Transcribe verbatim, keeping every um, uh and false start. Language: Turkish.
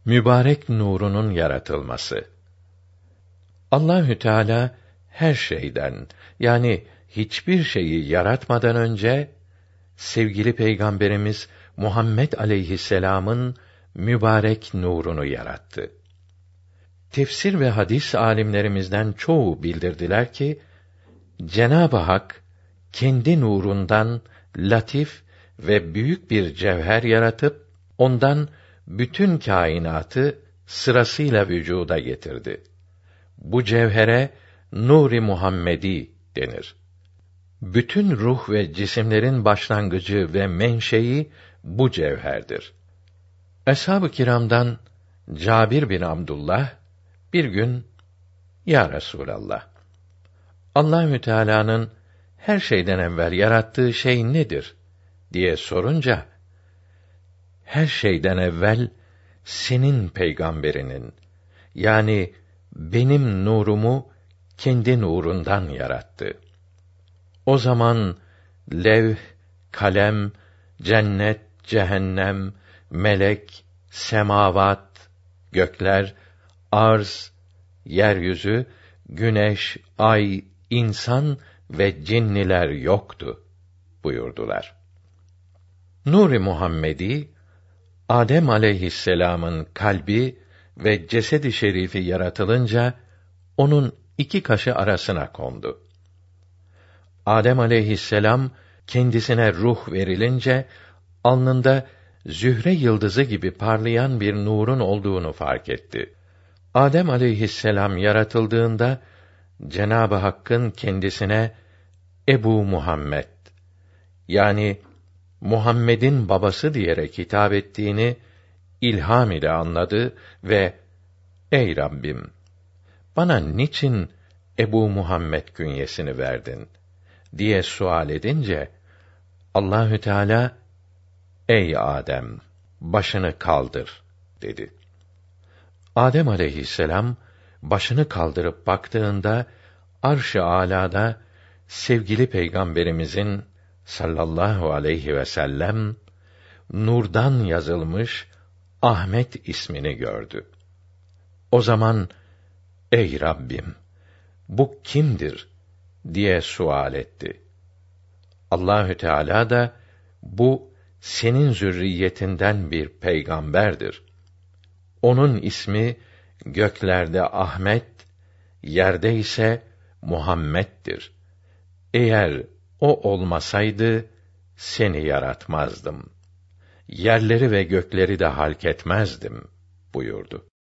Mübarek nurunun yaratılması. Allahü Teala her şeyden, yani hiçbir şeyi yaratmadan önce sevgili Peygamberimiz Muhammed aleyhisselam'ın mübarek nurunu yarattı. Tefsir ve hadis alimlerimizden çoğu bildirdiler ki Cenab-ı Hak kendi nurundan latif ve büyük bir cevher yaratıp ondan bütün kainatı sırasıyla vücuda getirdi. Bu cevhere Nur-i Muhammedi denir. Bütün ruh ve cisimlerin başlangıcı ve menşei bu cevherdir. Eshab-ı kiramdan Cabir bin Abdullah bir gün, Ya Resûlallah, Allahü Teala'nın her şeyden evvel yarattığı şey nedir diye sorunca, her şeyden evvel senin peygamberinin, yani benim nurumu kendi nurundan yarattı. O zaman levh, kalem, cennet, cehennem, melek, semavat, gökler, arz, yeryüzü, güneş, ay, insan ve cinniler yoktu buyurdular. Nur-i Muhammedi, Adem aleyhisselam'ın kalbi ve cesedi şerifi yaratılınca onun iki kaşı arasına kondu. Adem aleyhisselam kendisine ruh verilince alnında zühre yıldızı gibi parlayan bir nurun olduğunu fark etti. Adem aleyhisselam yaratıldığında Cenab-ı Hakk'ın kendisine Ebu Muhammed, yani Muhammed'in babası diyerek hitap ettiğini ilham ile anladı ve ey Rabbim, bana niçin Ebu Muhammed künyesini verdin diye sual edince Allahü Teala ey Adem, başını kaldır dedi. Adem aleyhisselam başını kaldırıp baktığında arş-ı âlâda sevgili Peygamberimizin sallallahu aleyhi ve sellem nurdan yazılmış Ahmet ismini gördü. O zaman ey Rabbim, bu kimdir diye sual etti. Allahü Teala da bu senin zürriyetinden bir peygamberdir. Onun ismi göklerde Ahmet, yerde ise Muhammed'dir. Eğer o olmasaydı seni yaratmazdım. Yerleri ve gökleri de halk etmezdim buyurdu.